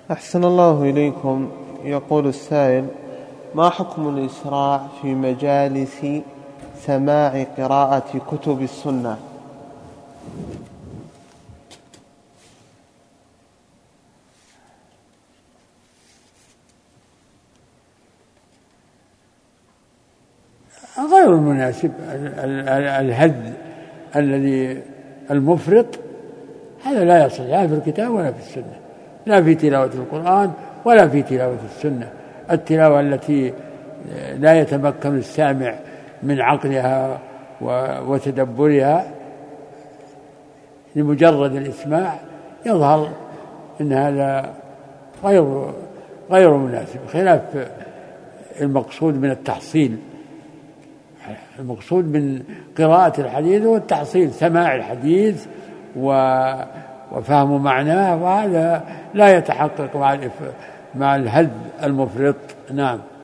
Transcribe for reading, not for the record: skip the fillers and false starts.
أحسن الله إليكم. يقول السائل: ما حكم الإسراع في مجالس سماع قراءة كتب السنة؟ غير المناسب. الهد الذي المفرط هذا لا يصل لا في الكتاب ولا في السنة، لا في تلاوة القرآن ولا في تلاوة السنة. التلاوة التي لا يتمكن السامع من عقلها وتدبرها لمجرد الإسماع يظهر أن هذا غير مناسب، خلاف المقصود من التحصيل. المقصود من قراءة الحديث هو التحصيل، سماع الحديث وفهم معناه، وهذا لا يتحقق مع الهد المفرط. نعم.